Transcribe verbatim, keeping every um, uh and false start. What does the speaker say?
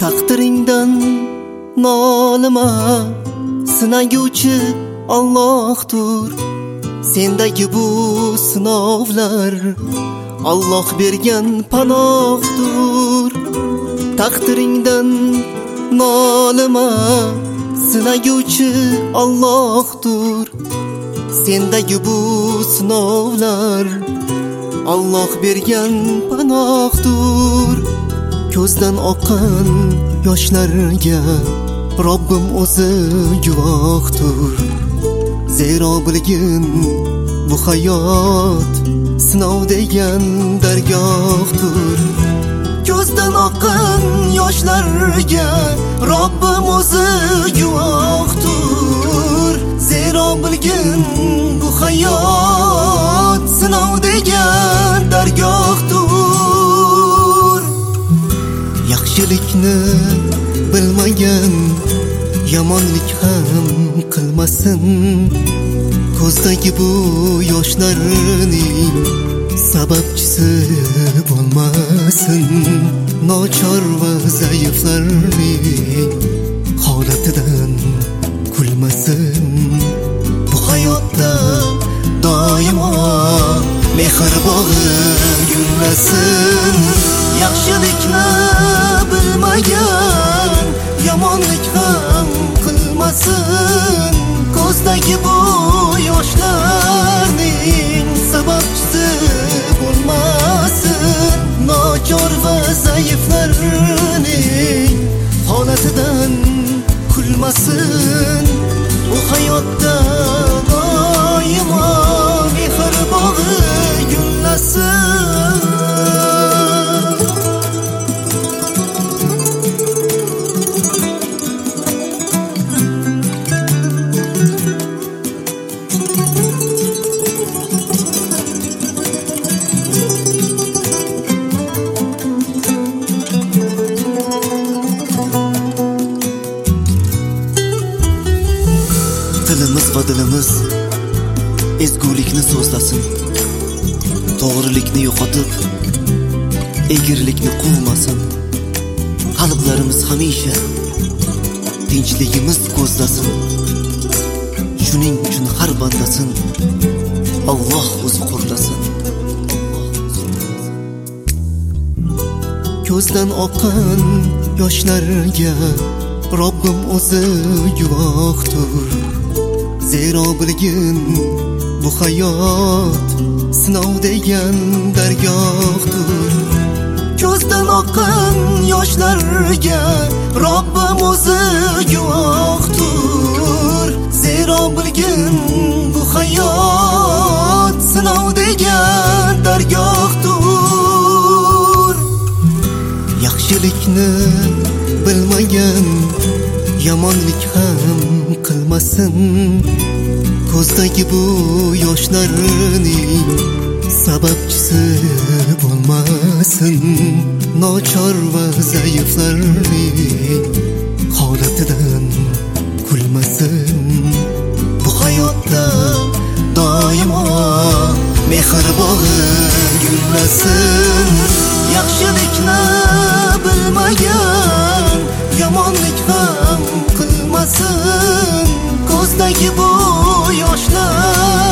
Taqdiringdan nolima, sinaguvchi Allohdir. Sendagi bu sinovlar Alloh bergan panohdir. Taqdiringdan nolima, sinaguvchi Allohdir. Sendagi bu sinovlar Alloh bergan panohdir. Ko'zdan oqqan yoshlarga Robbim o'zi guvohdir. Zero bilgin bu hayot sinov degan dargohdir. Ko'zdan oqqan yoshlarga Robbim o'zi guvohdir. Zero bilgin bu hayot sinov degan dargohdir. Yaxshilikni bilmagan yomonlik ham qilmasin. Ko'zdagi bu yoshlarning sababchisi bo'lmasin. Nochor va zaiflarning holatidan kulmasin. Bu hayotda doimo mehr bog'i gullasin. Yaxshilikni bilmagan yomonlik ham qilmasin. Ko'zdagi bu yoshlarning sababchisi bo'lmasin. Nochor va zaiflarning holatidan kulmasin. Bu hayotda doimo mehr bog'i gullasin. Tilimiz va dilimiz ezgulikni so'zlasin. To'g'rilikni yo'qotib, egirlikni quvmasin. Qalblarimiz hamisha tinchligimiz ko'zlasin. Shuning uchun har bandasin Alloh o'zi qo'llasin. Ko'zdan oqqan yoshlarga Robbim o'zi guvohdir. Zero bilgin bu hayot sinov degan dargohdir. Ko'zdan oqqan yoshlarga Robbim o'zi guvohdir. Zero bilgin bu hayot sinov degan dargohdir. Yaxshilikni bilmagan yomonlik ham qilmasin. Ko'zdagi bu yoshlarning sababchisi bo'lmasin. Nochor va zaiflarning holatidan kulmasin. Bu hayotda doimo mehr bog'i gullasin. Yaxshilikni bilmagan yomonlik ham qilmasin. Ko'zdagi bu yoshlar